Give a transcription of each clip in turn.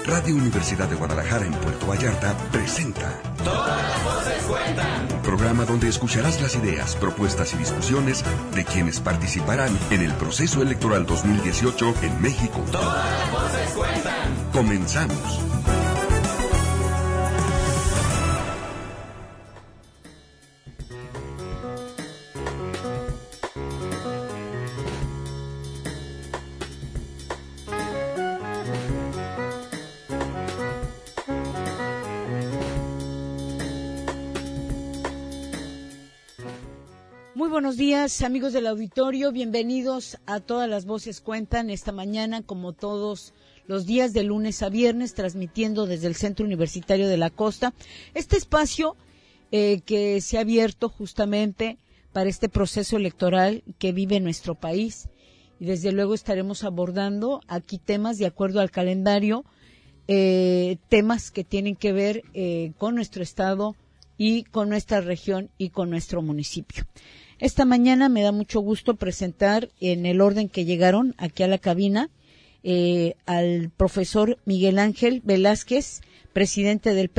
Radio Universidad de Guadalajara en Puerto Vallarta presenta Todas las voces cuentan. Programa donde escucharás las ideas, propuestas y discusiones de quienes participarán en el proceso electoral 2018 en México. Todas las voces cuentan. Comenzamos. Muy buenos días, amigos del auditorio, bienvenidos a Todas las Voces Cuentan esta mañana, como todos los días de lunes a viernes, transmitiendo desde el Centro Universitario de la Costa, este espacio que se ha abierto justamente para este proceso electoral que vive nuestro país, y desde luego estaremos abordando aquí temas de acuerdo al calendario, temas que tienen que ver con nuestro estado y con nuestra región y con nuestro municipio. Esta mañana me da mucho gusto presentar, en el orden que llegaron aquí a la cabina, al profesor Miguel Ángel Velázquez, presidente del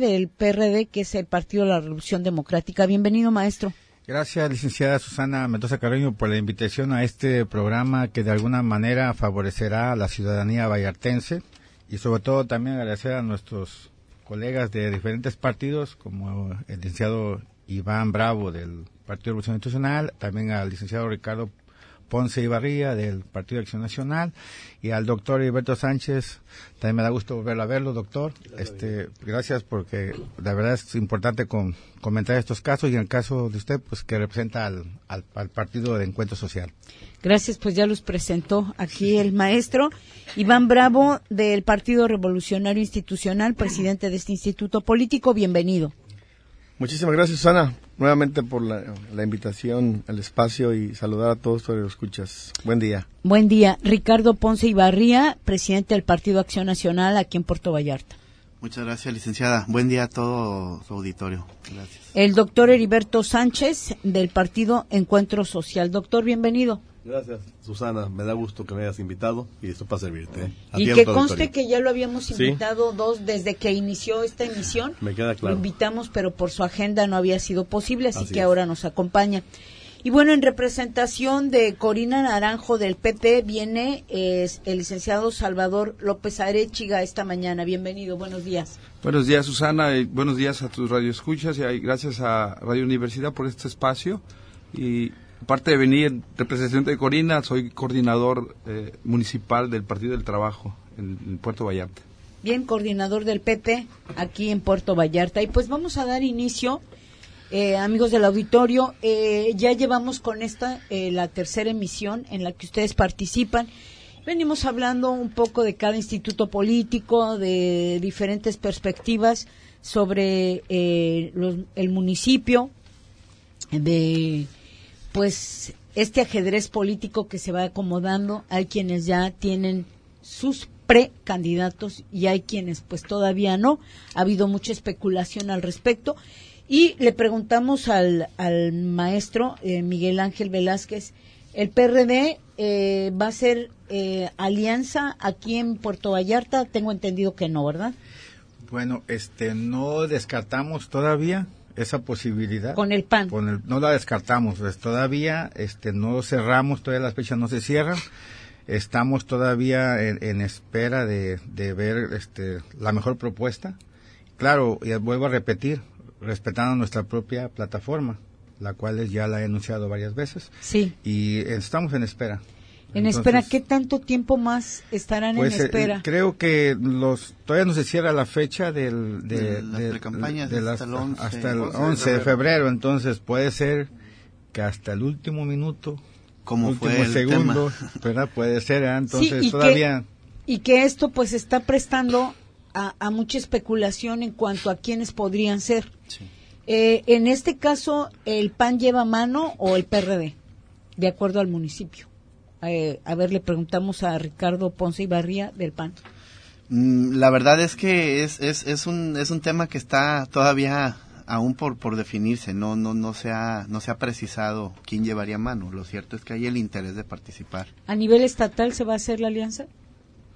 PRD, que es el Partido de la Revolución Democrática. Bienvenido, maestro. Gracias, licenciada Susana Mendoza Carreño, por la invitación a este programa que de alguna manera favorecerá a la ciudadanía vallartense, y sobre todo también agradecer a nuestros colegas de diferentes partidos, como el licenciado Iván Bravo del Partido de Revolución Institucional, también al licenciado Ricardo Ponce Ibarría del Partido de Acción Nacional, y al doctor Heriberto Sánchez. También me da gusto volverlo a verlo, doctor. Gracias, porque la verdad es importante comentar estos casos, y en el caso de usted, pues que representa al Partido de Encuentro Social. Gracias, pues ya los presentó aquí el maestro Iván Bravo del Partido Revolucionario Institucional, presidente de este instituto político. Bienvenido. Muchísimas gracias, Susana, nuevamente por la invitación al espacio, y saludar a todos los escuchas. Buen día. Buen día. Ricardo Ponce Ibarría, presidente del Partido Acción Nacional aquí en Puerto Vallarta. Muchas gracias, licenciada. Buen día a todo su auditorio. Gracias. El doctor Heriberto Sánchez del Partido Encuentro Social. Doctor, bienvenido. Gracias, Susana. Me da gusto que me hayas invitado, y esto para servirte. Y que conste que ya lo habíamos invitado desde que inició esta emisión. Me queda claro. Lo invitamos, pero por su agenda no había sido posible, así que ahora nos acompaña. Y bueno, en representación de Corina Naranjo del PP viene el licenciado Salvador López Arechiga esta mañana. Bienvenido, buenos días. Buenos días, Susana, y buenos días a tus radioescuchas, y gracias a Radio Universidad por este espacio. Y aparte de venir en representación de Corina, soy coordinador municipal del Partido del Trabajo en Puerto Vallarta. Bien, coordinador del PP aquí en Puerto Vallarta. Y pues vamos a dar inicio, amigos del auditorio. Ya llevamos con esta la tercera emisión en la que ustedes participan. Venimos hablando un poco de cada instituto político, de diferentes perspectivas sobre el municipio, de pues este ajedrez político que se va acomodando. Hay quienes ya tienen sus precandidatos y hay quienes pues todavía no. Ha habido mucha especulación al respecto, y le preguntamos al maestro Miguel Ángel Velázquez, ¿el PRD va a ser alianza aquí en Puerto Vallarta? Tengo entendido que no, ¿verdad? Bueno, no descartamos todavía esa posibilidad. Con el PAN. No la descartamos, pues todavía no cerramos, todavía las fechas no se cierran. Estamos todavía en espera de ver la mejor propuesta. Claro, y vuelvo a repetir, respetando nuestra propia plataforma, la cual ya la he anunciado varias veces. Sí. Y estamos en espera. Espera, ¿qué tanto tiempo más estarán en espera? Creo que todavía no se cierra la fecha de las precampañas hasta el 11 de febrero, entonces puede ser que hasta el último minuto, como último fue el segundo, tema. ¿verdad? Puede ser, entonces sí, todavía. Y que esto pues está prestando a mucha especulación en cuanto a quiénes podrían ser. Sí. En este caso, ¿el PAN lleva mano o el PRD? De acuerdo al municipio. A ver, le preguntamos a Ricardo Ponce Ibarría del PAN. La verdad es que es un tema que está todavía aún por definirse. No se ha precisado quién llevaría mano. Lo cierto es que hay el interés de participar. ¿A nivel estatal se va a hacer la alianza?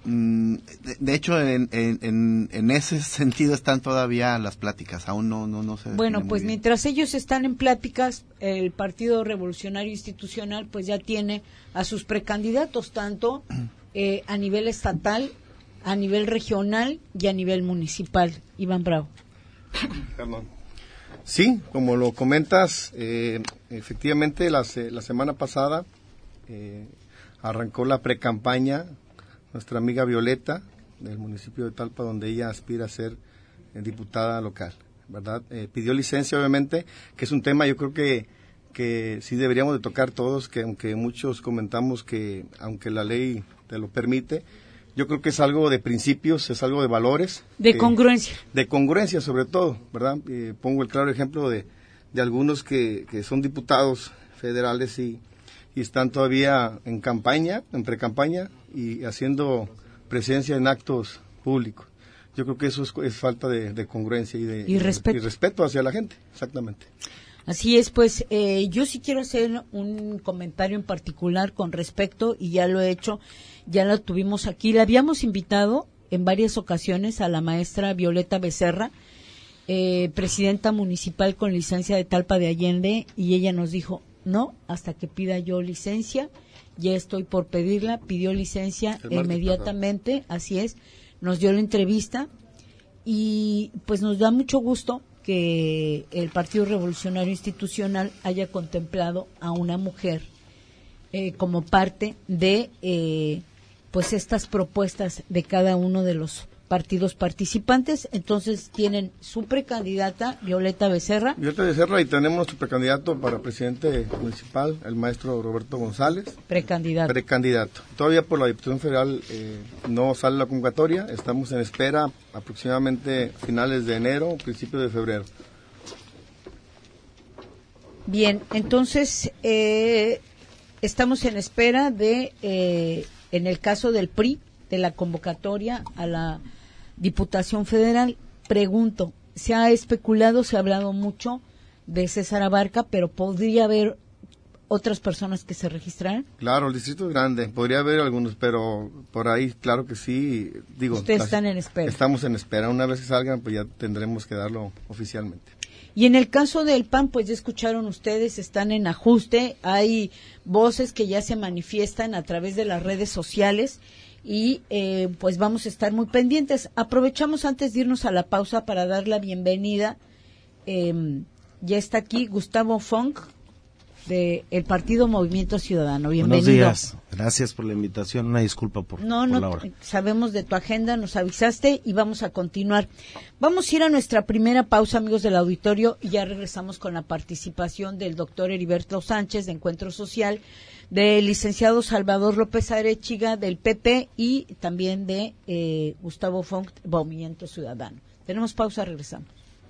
De hecho, en ese sentido están todavía las pláticas, aún no se... Bueno, pues mientras ellos están en pláticas, el Partido Revolucionario Institucional pues ya tiene a sus precandidatos, tanto a nivel estatal, a nivel regional y a nivel municipal. Iván Bravo. Perdón. Sí, como lo comentas, efectivamente la semana pasada arrancó la precampaña nuestra amiga Violeta del municipio de Talpa, donde ella aspira a ser diputada local, ¿verdad? Pidió licencia, obviamente, que es un tema yo creo que sí deberíamos de tocar todos, que aunque muchos comentamos que aunque la ley te lo permite, yo creo que es algo de principios, es algo de valores. De congruencia. De congruencia, sobre todo, ¿verdad? Pongo el claro ejemplo de algunos que son diputados federales y están todavía en campaña, en precampaña y haciendo presencia en actos públicos. Yo creo que eso es falta de congruencia y respeto hacia la gente, exactamente. Así es, pues yo sí quiero hacer un comentario en particular con respecto, y ya lo he hecho, ya la tuvimos aquí, la habíamos invitado en varias ocasiones a la maestra Violeta Becerra, presidenta municipal con licencia de Talpa de Allende, y ella nos dijo, no, hasta que pida yo licencia, ya estoy por pedirla, pidió licencia inmediatamente, así es, nos dio la entrevista, y pues nos da mucho gusto que el Partido Revolucionario Institucional haya contemplado a una mujer como parte de pues estas propuestas de cada uno de los partidos participantes. Entonces tienen su precandidata Violeta Becerra. Violeta Becerra, y tenemos nuestro precandidato para presidente municipal, el maestro Roberto González. Precandidato. Todavía por la Diputación Federal no sale la convocatoria, estamos en espera aproximadamente finales de enero, principios de febrero. Bien, entonces estamos en espera de, en el caso del PRI, de la convocatoria a la Diputación Federal. Pregunto, se ha especulado, se ha hablado mucho de César Abarca, pero ¿podría haber otras personas que se registraran? Claro, el distrito es grande, podría haber algunos, pero por ahí, claro que sí. Digo, ustedes están en espera. Estamos en espera, una vez que salgan, pues ya tendremos que darlo oficialmente. Y en el caso del PAN, pues ya escucharon ustedes, están en ajuste, hay voces que ya se manifiestan a través de las redes sociales, y pues vamos a estar muy pendientes. Aprovechamos antes de irnos a la pausa para dar la bienvenida. Ya está aquí Gustavo Funk, del Partido Movimiento Ciudadano. Bienvenido. Buenos días, gracias por la invitación, una disculpa por la hora. Sabemos de tu agenda, nos avisaste y vamos a continuar. Vamos a ir a nuestra primera pausa, amigos del auditorio, y ya regresamos con la participación del doctor Heriberto Sánchez de Encuentro Social, del licenciado Salvador López Arechiga del PP y también de Gustavo Funk, Movimiento Ciudadano. Tenemos pausa, regresamos.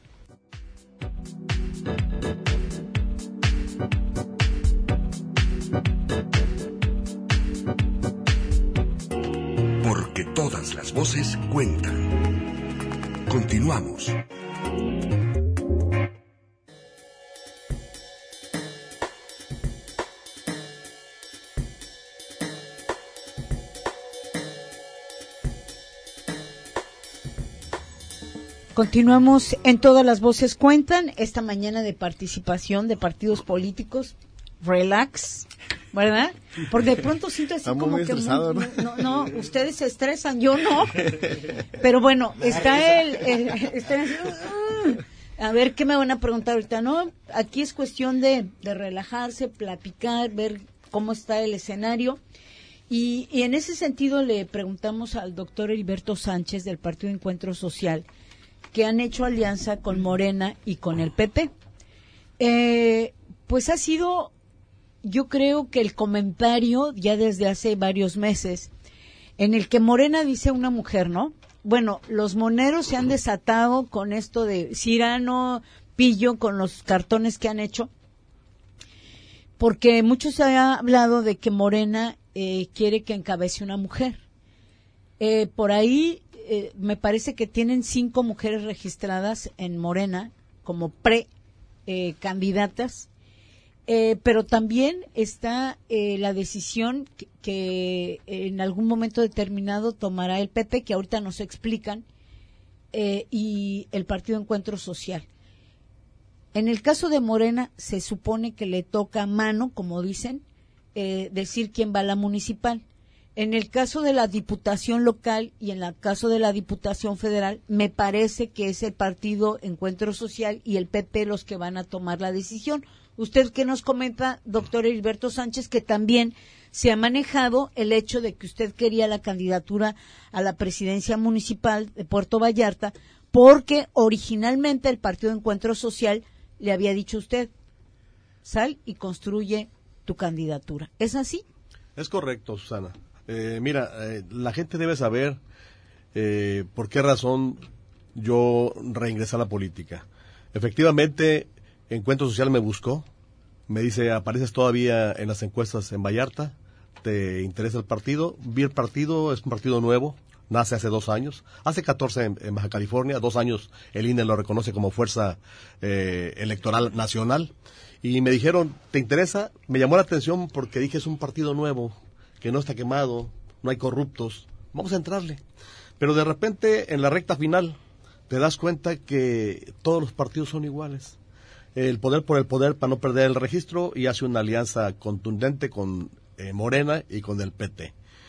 Porque todas las voces cuentan. Continuamos. Continuamos en Todas las Voces Cuentan, esta mañana de participación de partidos políticos. Relax, ¿verdad? Porque de pronto siento así como que no, ustedes se estresan, yo no. Pero bueno, está a ver qué me van a preguntar ahorita, ¿no? Aquí es cuestión de relajarse, platicar, ver cómo está el escenario. Y en ese sentido le preguntamos al doctor Heriberto Sánchez del Partido Encuentro Social, que han hecho alianza con Morena y con el PP. Pues ha sido, yo creo que el comentario ya desde hace varios meses, en el que Morena dice una mujer, ¿no? Bueno, los moneros se han desatado con esto de Cirano, Pillo, con los cartones que han hecho, porque mucho se ha hablado de que Morena quiere que encabece una mujer. Por ahí me parece que tienen 5 mujeres registradas en Morena como candidatas, pero también está la decisión que en algún momento determinado tomará el PP, que ahorita nos explican, y el Partido Encuentro Social. En el caso de Morena, se supone que le toca a mano, como dicen, decir quién va a la municipal. En el caso de la Diputación local y en el caso de la Diputación federal, me parece que es el Partido Encuentro Social y el PP los que van a tomar la decisión. ¿Usted qué nos comenta, doctor Heriberto Sánchez, que también se ha manejado el hecho de que usted quería la candidatura a la presidencia municipal de Puerto Vallarta, porque originalmente el Partido Encuentro Social le había dicho a usted, sal y construye tu candidatura? ¿Es así? Es correcto, Susana. Mira, la gente debe saber por qué razón yo reingresé a la política. Efectivamente, Encuentro Social me buscó, me dice, apareces todavía en las encuestas en Vallarta, ¿te interesa el partido? Vi el partido, es un partido nuevo, nace hace 2 años, hace 14 en Baja California, 2 años el INE lo reconoce como fuerza electoral nacional, y me dijeron, ¿te interesa? Me llamó la atención porque dije, es un partido nuevo, que no está quemado, no hay corruptos, vamos a entrarle. Pero de repente, en la recta final, te das cuenta que todos los partidos son iguales. El poder por el poder para no perder el registro, y hace una alianza contundente con Morena y con el PT.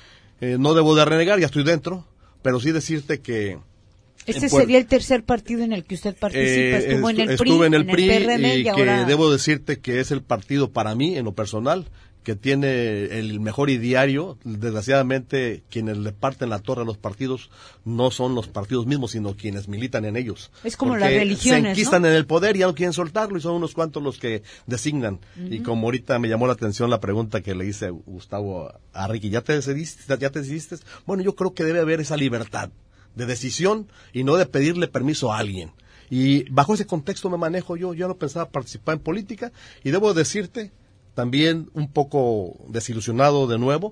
No debo de renegar, ya estoy dentro, pero sí decirte que... Este sería el tercer partido en el que usted participa. Estuve en el PRI, en el PRI, en el PRD, y ahora... que debo decirte que es el partido para mí, en lo personal, que tiene el mejor ideario. Desgraciadamente, quienes le parten la torre a los partidos no son los partidos mismos, sino quienes militan en ellos. Es como las religiones, se enquistan, ¿no?, en el poder y ya no quieren soltarlo, y son unos cuantos los que designan. Y como ahorita me llamó la atención la pregunta que le hice a Gustavo a Ricky, ¿ya te decidiste? Bueno, yo creo que debe haber esa libertad de decisión y no de pedirle permiso a alguien. Y bajo ese contexto me manejo yo no pensaba participar en política, y debo decirte, también un poco desilusionado de nuevo,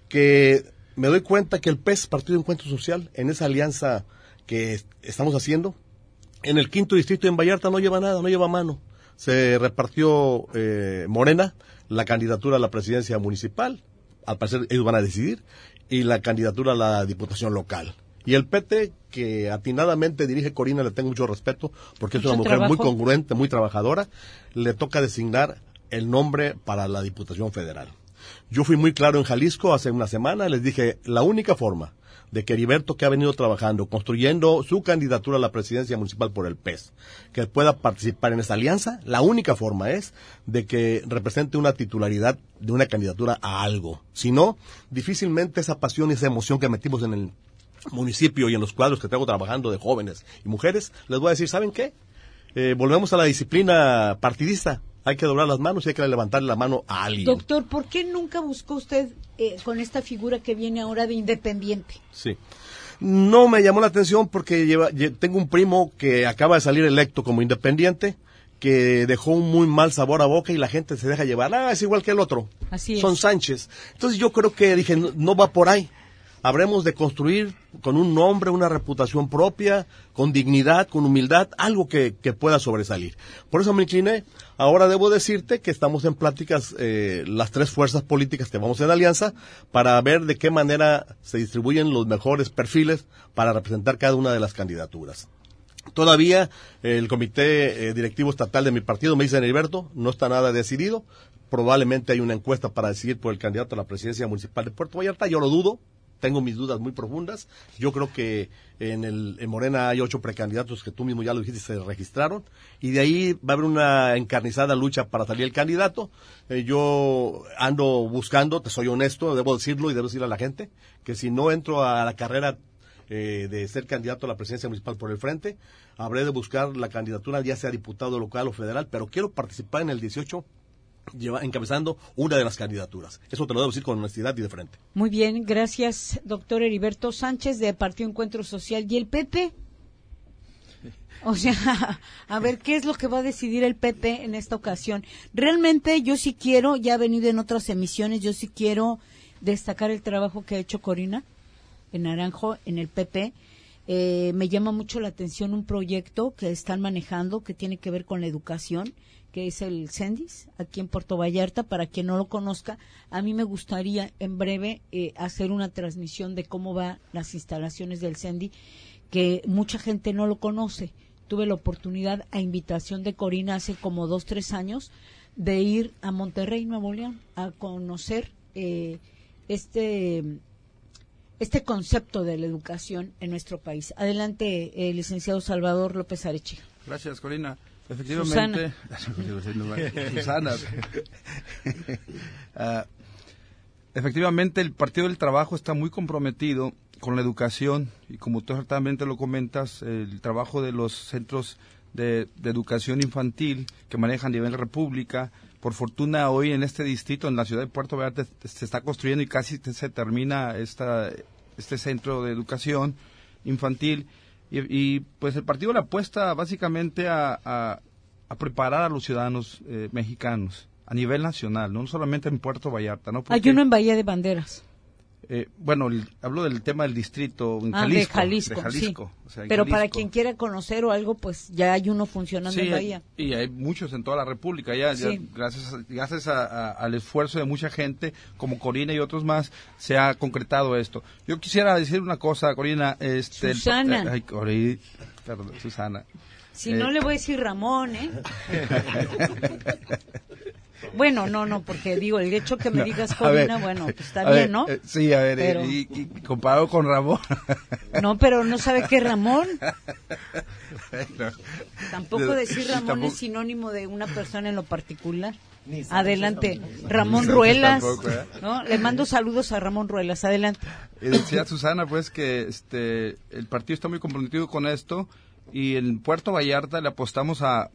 que me doy cuenta que el PES, Partido Encuentro Social, en esa alianza que estamos haciendo, en el 5º distrito en Vallarta no lleva nada, no lleva mano. Se repartió Morena la candidatura a la presidencia municipal, al parecer ellos van a decidir, y la candidatura a la diputación local. Y el PT, que atinadamente dirige Corina, le tengo mucho respeto, porque es una mujer muy congruente, muy trabajadora, le toca designar el nombre para la Diputación Federal. Yo fui muy claro en Jalisco hace una semana, les dije, la única forma de que Heriberto, que ha venido trabajando, construyendo su candidatura a la presidencia municipal por el PES, que pueda participar en esa alianza, la única forma es de que represente una titularidad de una candidatura a algo. Si no, difícilmente esa pasión y esa emoción que metimos en el municipio y en los cuadros que tengo trabajando de jóvenes y mujeres, les voy a decir, ¿saben qué? Volvemos a la disciplina partidista. Hay que doblar las manos y hay que levantarle la mano a alguien. Doctor, ¿por qué nunca buscó usted con esta figura que viene ahora de independiente? Sí. No me llamó la atención porque tengo un primo que acaba de salir electo como independiente, que dejó un muy mal sabor a boca y la gente se deja llevar. Es igual que el otro. Así es. Son Sánchez. Entonces yo creo que dije, no va por ahí. Habremos de construir con un nombre, una reputación propia, con dignidad, con humildad, algo que pueda sobresalir. Por eso me incliné. Ahora debo decirte que estamos en pláticas las 3 fuerzas políticas que vamos en alianza para ver de qué manera se distribuyen los mejores perfiles para representar cada una de las candidaturas. Todavía el comité directivo estatal de mi partido me dice, Heriberto, no está nada decidido. Probablemente hay una encuesta para decidir por el candidato a la presidencia municipal de Puerto Vallarta. Yo lo dudo. Tengo mis dudas muy profundas. Yo creo que en Morena hay 8 precandidatos que tú mismo ya lo dijiste, se registraron. Y de ahí va a haber una encarnizada lucha para salir el candidato. Yo ando buscando, te soy honesto, debo decirlo y debo decirle a la gente, que si no entro a la carrera de ser candidato a la presidencia municipal por el Frente, habré de buscar la candidatura, ya sea diputado local o federal, pero quiero participar en el 18 encabezando una de las candidaturas. Eso te lo debo decir con honestidad y de frente. Muy bien, gracias, doctor Heriberto Sánchez, de Partido Encuentro Social. ¿Y el PP? O sea, a ver, ¿qué es lo que va a decidir el PP en esta ocasión? Realmente yo sí quiero, ya ha venido en otras emisiones, yo sí quiero destacar el trabajo que ha hecho Corina en Naranjo, en el PP. Me llama mucho la atención un proyecto que están manejando que tiene que ver con la educación, que es el CENDIS, aquí en Puerto Vallarta. Para quien no lo conozca, a mí me gustaría en breve hacer una transmisión de cómo van las instalaciones del CENDI, que mucha gente no lo conoce. Tuve la oportunidad, a invitación de Corina, hace como 2-3 años, de ir a Monterrey, Nuevo León, a conocer este concepto de la educación en nuestro país. Adelante, licenciado Salvador López Arechiga. Gracias, Corina. Efectivamente, Susana. Efectivamente, el Partido del Trabajo está muy comprometido con la educación y, como tú exactamente lo comentas, el trabajo de los centros de educación infantil que manejan a nivel república. Por fortuna, hoy en este distrito, en la ciudad de Puerto Vallarta, se está construyendo y casi se termina este centro de educación infantil. Y pues el partido le apuesta básicamente a preparar a los ciudadanos mexicanos a nivel nacional, no solamente en Puerto Vallarta, ¿no? Hay uno en Bahía de Banderas. Hablo del tema del distrito en Jalisco, de Jalisco. Sí. O sea, pero Jalisco. Para quien quiera conocer o algo, pues ya hay uno funcionando en Bahía. Y hay muchos en toda la República, ya gracias al esfuerzo de mucha gente, como Corina y otros más, se ha concretado esto. Yo quisiera decir una cosa, Corina. Susana. Perdón, Susana. Si no le voy a decir Ramón, Bueno, no, porque digo, el hecho que me digas Corina, bueno, pues está bien, ¿no? Sí, a ver, pero... y comparado con Ramón. No, pero no sabe qué es Ramón. Bueno, tampoco decir Ramón es sinónimo de una persona en lo particular. Adelante, Ramón Ruelas. Tampoco, ¿no? Le mando saludos a Ramón Ruelas, adelante. Decía Susana, pues, que el partido está muy comprometido con esto, y en Puerto Vallarta le apostamos a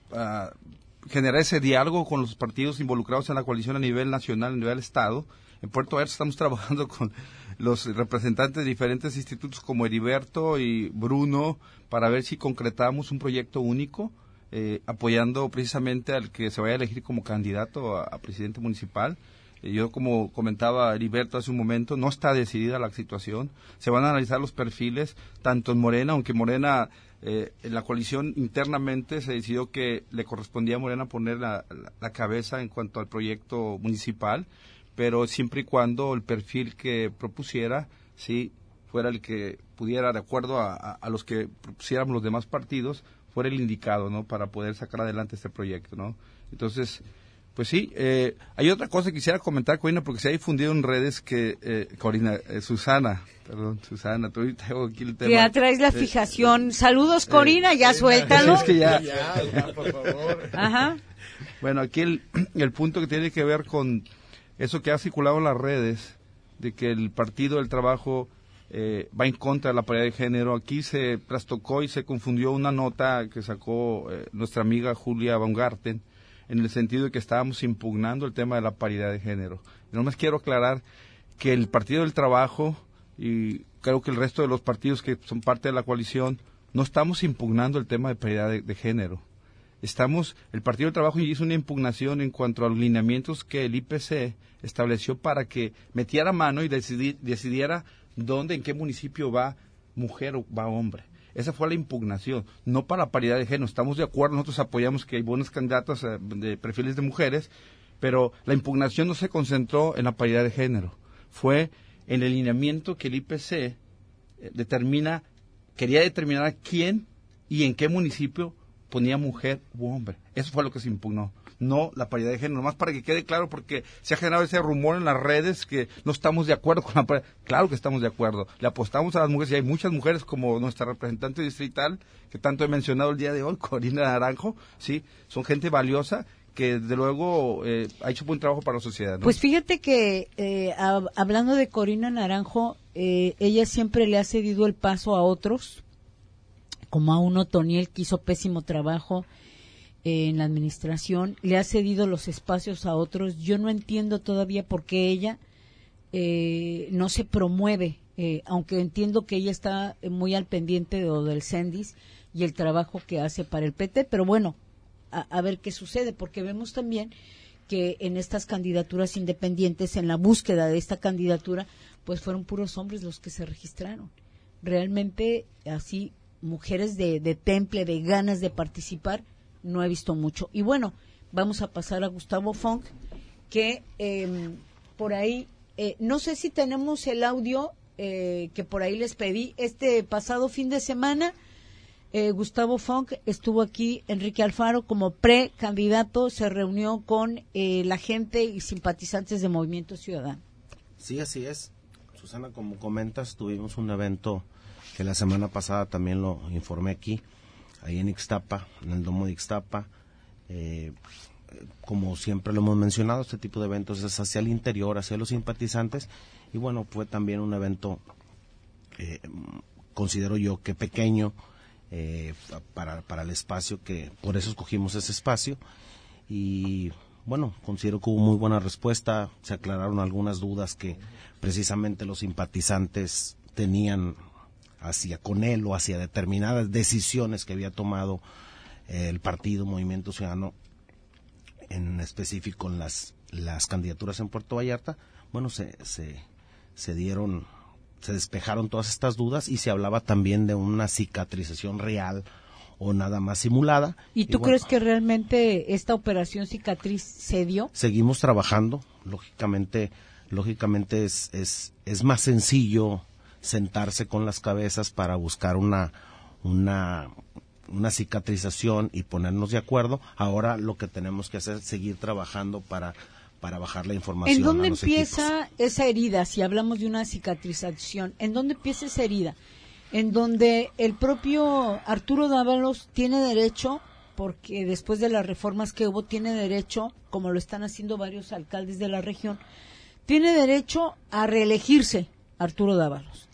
generar ese diálogo con los partidos involucrados en la coalición a nivel nacional, a nivel estado. En Puerto Vallarta estamos trabajando con los representantes de diferentes institutos como Heriberto y Bruno para ver si concretamos un proyecto único, apoyando precisamente al que se vaya a elegir como candidato a presidente municipal. Yo, como comentaba Heriberto hace un momento, no está decidida la situación. Se van a analizar los perfiles, tanto en Morena, aunque Morena... en la coalición internamente se decidió que le correspondía a Morena poner la cabeza en cuanto al proyecto municipal, pero siempre y cuando el perfil que propusiera sí fuera el que pudiera, de acuerdo a los que propusiéramos los demás partidos, fuera el indicado, ¿no?, para poder sacar adelante este proyecto, ¿no? Entonces, pues sí, hay otra cosa que quisiera comentar, Corina, porque se ha difundido en redes que, Susana, tú tengo aquí el tema. Ya traes la fijación. Saludos, Corina, ya suéltalo. Es que ya, por favor. Ajá. Bueno, aquí el punto que tiene que ver con eso que ha circulado en las redes, de que el Partido del Trabajo va en contra de la paridad de género. Aquí se trastocó y se confundió una nota que sacó nuestra amiga Julia Baumgarten, en el sentido de que estábamos impugnando el tema de la paridad de género. Nomás quiero aclarar que el Partido del Trabajo, y creo que el resto de los partidos que son parte de la coalición, no estamos impugnando el tema de paridad de género. El Partido del Trabajo hizo una impugnación en cuanto a los lineamientos que el IPC estableció para que metiera mano y decidiera dónde, en qué municipio va mujer o va hombre. Esa fue la impugnación, no para la paridad de género. Estamos de acuerdo, nosotros apoyamos que hay buenos candidatos de perfiles de mujeres, pero la impugnación no se concentró en la paridad de género. Fue en el lineamiento que el IPC quería determinar quién y en qué municipio ponía mujer u hombre. Eso fue lo que se impugnó, no la paridad de género. Nomás para que quede claro, porque se ha generado ese rumor en las redes que no estamos de acuerdo con la paridad. Claro que estamos de acuerdo. Le apostamos a las mujeres, y hay muchas mujeres como nuestra representante distrital, que tanto he mencionado el día de hoy, Corina Naranjo, sí, son gente valiosa que desde luego ha hecho buen trabajo para la sociedad, ¿no? Pues fíjate que hablando de Corina Naranjo, ella siempre le ha cedido el paso a otros, como a un Otoniel que hizo pésimo trabajo en la administración, le ha cedido los espacios a otros. Yo no entiendo todavía por qué ella no se promueve, aunque entiendo que ella está muy al pendiente de lo del CENDIS y el trabajo que hace para el PT, pero bueno, a ver qué sucede, porque vemos también que en estas candidaturas independientes, en la búsqueda de esta candidatura, pues fueron puros hombres los que se registraron. realmente así, mujeres de temple, de ganas de participar, no he visto mucho. Y bueno, vamos a pasar a Gustavo Funk, que por ahí, no sé si tenemos el audio que por ahí les pedí. Este pasado fin de semana, Gustavo Funk estuvo aquí, Enrique Alfaro, como precandidato, se reunió con la gente y simpatizantes de Movimiento Ciudadano. Sí, así es. Susana, como comentas, tuvimos un evento que la semana pasada también lo informé aquí, ahí en Ixtapa, en el Domo de Ixtapa. Como siempre lo hemos mencionado, este tipo de eventos es hacia el interior, hacia los simpatizantes, y bueno, fue también un evento, considero yo que pequeño, para el espacio, que por eso escogimos ese espacio, y bueno, considero que hubo muy buena respuesta, se aclararon algunas dudas que precisamente los simpatizantes tenían hacia con él o hacia determinadas decisiones que había tomado el partido Movimiento Ciudadano, en específico en las candidaturas en Puerto Vallarta. Bueno, se despejaron todas estas dudas y se hablaba también de una cicatrización real o nada más simulada. ¿Y tú crees que realmente esta operación cicatriz se dio? Seguimos trabajando, lógicamente es más sencillo sentarse con las cabezas para buscar una cicatrización y ponernos de acuerdo. Ahora lo que tenemos que hacer es seguir trabajando para bajar la información. ¿En dónde a los empieza equipos. esa herida? Si hablamos de una cicatrización, ¿en dónde empieza esa herida? En donde el propio Arturo Dávalos tiene derecho, porque después de las reformas que hubo, tiene derecho, como lo están haciendo varios alcaldes de la región, tiene derecho a reelegirse Arturo Dávalos.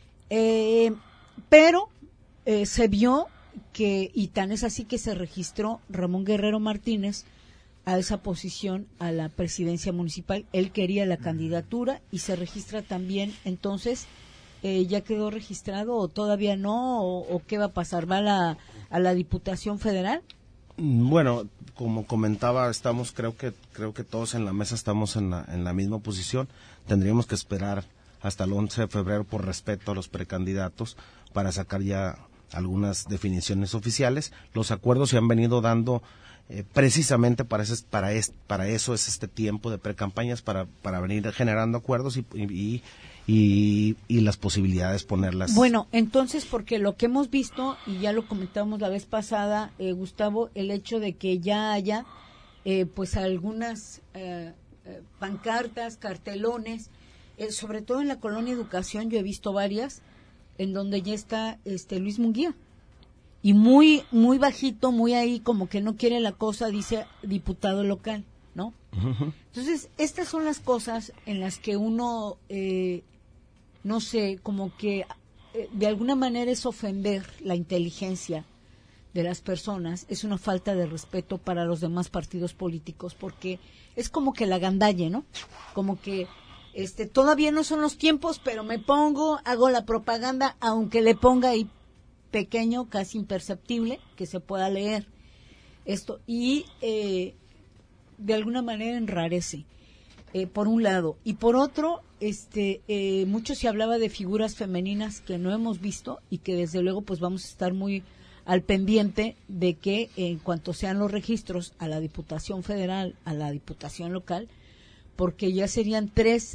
Pero se vio que, y tan es así que se registró Ramón Guerrero Martínez a esa posición, a la presidencia municipal. Él quería la candidatura y se registra también. Entonces, ¿ya quedó registrado o todavía no? ¿O qué va a pasar? ¿Va a la Diputación Federal? Bueno, como comentaba, creo que todos en la mesa estamos en la misma posición. Tendríamos que esperar hasta el 11 de febrero por respeto a los precandidatos para sacar ya algunas definiciones oficiales. Los acuerdos se han venido dando precisamente para eso es este tiempo de precampañas, para venir generando acuerdos y las posibilidades ponerlas. Bueno, entonces, porque lo que hemos visto, y ya lo comentábamos la vez pasada, Gustavo, el hecho de que ya haya pues algunas pancartas, cartelones, sobre todo en la colonia Educación, yo he visto varias, en donde ya está Luis Munguía, y muy muy bajito, muy ahí, como que no quiere la cosa, dice diputado local, ¿no? Uh-huh. Entonces, estas son las cosas en las que uno, no sé, como que de alguna manera es ofender la inteligencia de las personas, es una falta de respeto para los demás partidos políticos, porque es como que la gandalle, ¿no? Como que todavía no son los tiempos, pero me pongo, hago la propaganda, aunque le ponga ahí pequeño, casi imperceptible, que se pueda leer esto, y de alguna manera enrarece, por un lado, y por otro, mucho se hablaba de figuras femeninas que no hemos visto y que desde luego pues vamos a estar muy al pendiente de que en cuanto sean los registros a la Diputación Federal, a la Diputación Local, porque ya serían tres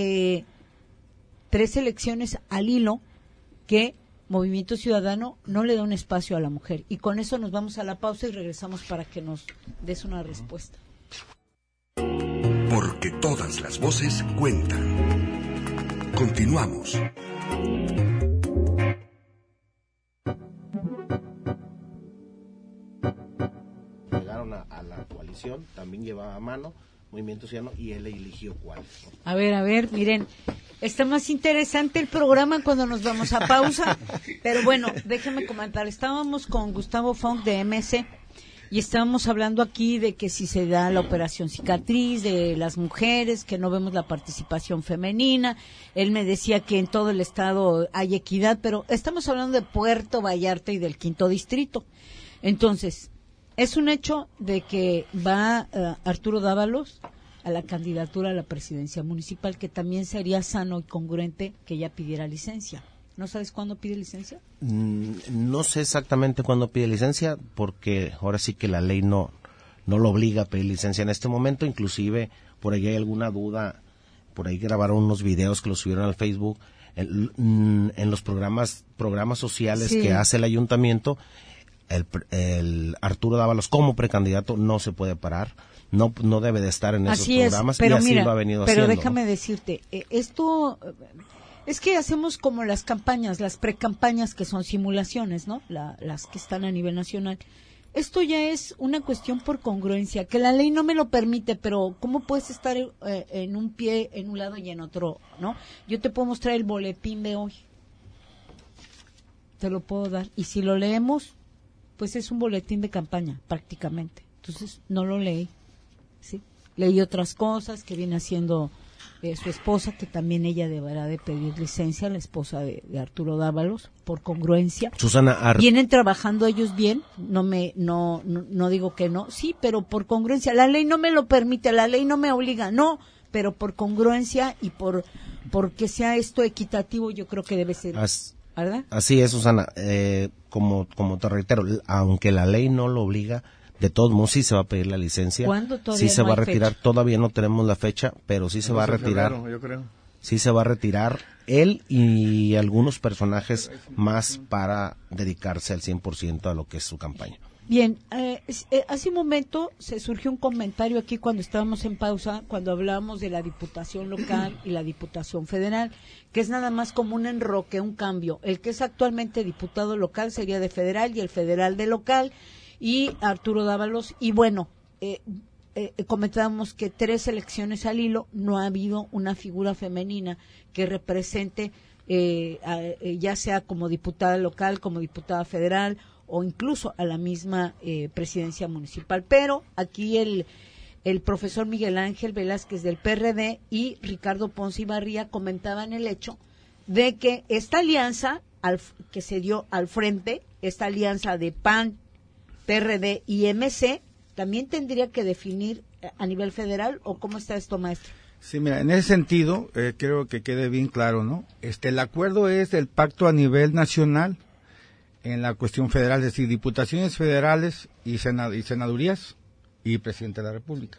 elecciones al hilo que Movimiento Ciudadano no le da un espacio a la mujer. Y con eso nos vamos a la pausa y regresamos para que nos des una respuesta. Porque todas las voces cuentan. Continuamos. Llegaron a la coalición, también llevaba a mano Movimiento Ciudadano y él eligió cuál. A ver, miren, está más interesante el programa cuando nos vamos a pausa, pero bueno, déjenme comentar, estábamos con Gustavo Funk de MC y estábamos hablando aquí de que si se da la operación cicatriz, de las mujeres, que no vemos la participación femenina. Él me decía que en todo el estado hay equidad, pero estamos hablando de Puerto Vallarta y del 5º distrito. Entonces, es un hecho de que va Arturo Dávalos a la candidatura a la presidencia municipal, que también sería sano y congruente que ella pidiera licencia, ¿No sabes cuándo pide licencia? No sé exactamente cuándo pide licencia, porque ahora sí que la ley no lo obliga a pedir licencia en este momento. Inclusive por ahí hay alguna duda, por ahí grabaron unos videos que los subieron al Facebook en los programas sociales que hace el ayuntamiento. El Arturo Dávalos como precandidato no se puede parar, no debe de estar en esos programas, pero y así mira, lo ha venido pero haciendo. déjame decirte, esto es que hacemos como las campañas, las precampañas que son simulaciones, ¿no? Las que están a nivel nacional. Esto ya es una cuestión por congruencia, que la ley no me lo permite, pero ¿cómo puedes estar en un pie en un lado y en otro, no? Yo te puedo mostrar el boletín de hoy, te lo puedo dar, y si lo leemos, pues es un boletín de campaña, prácticamente. Entonces, no lo leí, ¿sí? Leí otras cosas que viene haciendo su esposa, que también ella deberá de pedir licencia, la esposa de Arturo Dávalos, por congruencia. Susana, vienen trabajando ellos bien, no digo que no, sí, pero por congruencia. La ley no me lo permite, la ley no me obliga, no, pero por congruencia y porque sea esto equitativo, yo creo que debe ser. ¿Verdad? Así es, Susana. Como te reitero, aunque la ley no lo obliga, de todos modos sí se va a pedir la licencia. ¿Cuándo? Todavía sí se no va a hay retirar, fecha. todavía no tenemos la fecha, pero sí se va a retirar. Febrero, yo creo. Sí se va a retirar él y algunos personajes más para dedicarse al 100% a lo que es su campaña. Bien, hace un momento se surgió un comentario aquí cuando estábamos en pausa, cuando hablábamos de la Diputación local y la Diputación federal, que es nada más como un enroque, un cambio. El que es actualmente diputado local sería de federal y el federal de local, y Arturo Dávalos. Y bueno, comentábamos que 3 elecciones al hilo no ha habido una figura femenina que represente, ya sea como diputada local, como diputada federal, o incluso a la misma presidencia municipal. Pero aquí el profesor Miguel Ángel Velázquez del PRD y Ricardo Ponce Ibarría comentaban el hecho de que esta alianza que se dio al frente, esta alianza de PAN, PRD y MC, también tendría que definir a nivel federal, ¿o cómo está esto, maestro? Sí, mira, en ese sentido, creo que quede bien claro, ¿no? El acuerdo es el pacto a nivel nacional en la cuestión federal, es decir, diputaciones federales y senadurías y presidente de la República.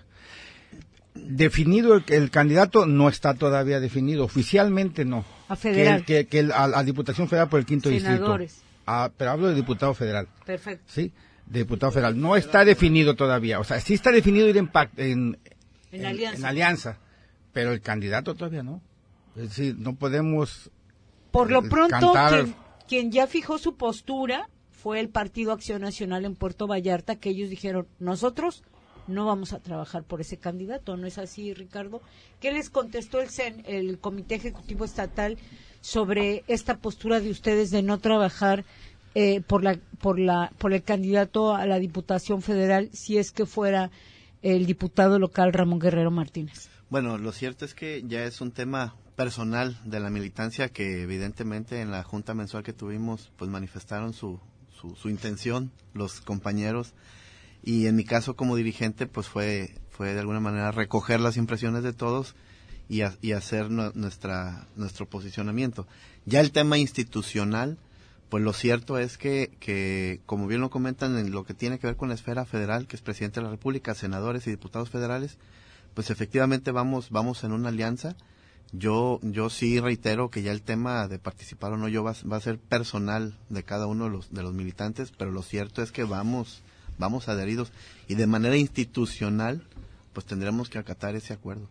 Definido el candidato no está todavía definido, oficialmente no. A federal. A Diputación Federal por el 5º Senadores. distrito. Pero hablo de diputado federal. Perfecto. Sí, de diputado federal. No está definido todavía, o sea, sí está definido ir en alianza, pero el candidato todavía no. Es decir, no podemos por lo pronto cantar. Quien ya fijó su postura fue el Partido Acción Nacional en Puerto Vallarta, que ellos dijeron, nosotros no vamos a trabajar por ese candidato. ¿No es así, Ricardo? ¿Qué les contestó el Comité Ejecutivo Estatal sobre esta postura de ustedes de no trabajar por el candidato a la Diputación Federal si es que fuera el diputado local Ramón Guerrero Martínez? Bueno, lo cierto es que ya es un tema personal de la militancia que evidentemente en la junta mensual que tuvimos pues manifestaron su intención los compañeros, y en mi caso como dirigente pues fue de alguna manera recoger las impresiones de todos y hacer nuestro posicionamiento. Ya el tema institucional, pues lo cierto es que como bien lo comentan en lo que tiene que ver con la esfera federal, que es presidente de la República, senadores y diputados federales, pues efectivamente vamos en una alianza. Yo sí reitero que ya el tema de participar o no yo va a ser personal de cada uno de los militantes, pero lo cierto es que vamos adheridos y de manera institucional pues tendremos que acatar ese acuerdo.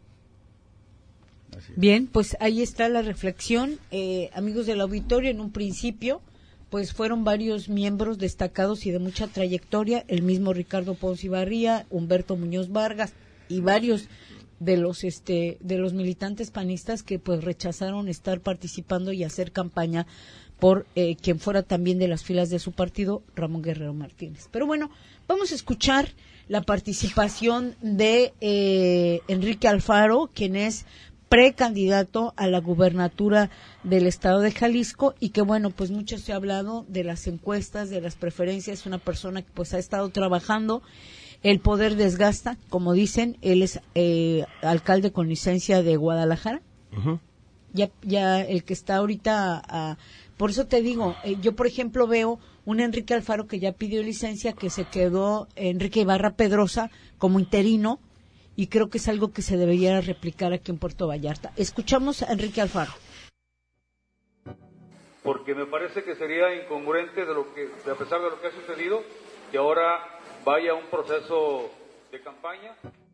Bien, pues ahí está la reflexión. Amigos del auditorio, en un principio pues fueron varios miembros destacados y de mucha trayectoria, el mismo Ricardo Ponce Ibarría, Humberto Muñoz Vargas y varios de los militantes panistas que pues rechazaron estar participando y hacer campaña por quien fuera también de las filas de su partido, Ramón Guerrero Martínez. Pero bueno, vamos a escuchar la participación de Enrique Alfaro, quien es precandidato a la gubernatura del estado de Jalisco, y que bueno, pues mucho se ha hablado de las encuestas, de las preferencias. Es una persona que pues ha estado trabajando. El poder desgasta, como dicen. Él es alcalde con licencia de Guadalajara. Uh-huh. ya el que está ahorita, por eso te digo, yo por ejemplo veo un Enrique Alfaro que ya pidió licencia, que se quedó Enrique Ibarra Pedrosa como interino, y creo que es algo que se debería replicar aquí en Puerto Vallarta. Escuchamos a Enrique Alfaro. Porque me parece que sería incongruente a pesar de lo que ha sucedido, que ahora vaya un proceso de campaña.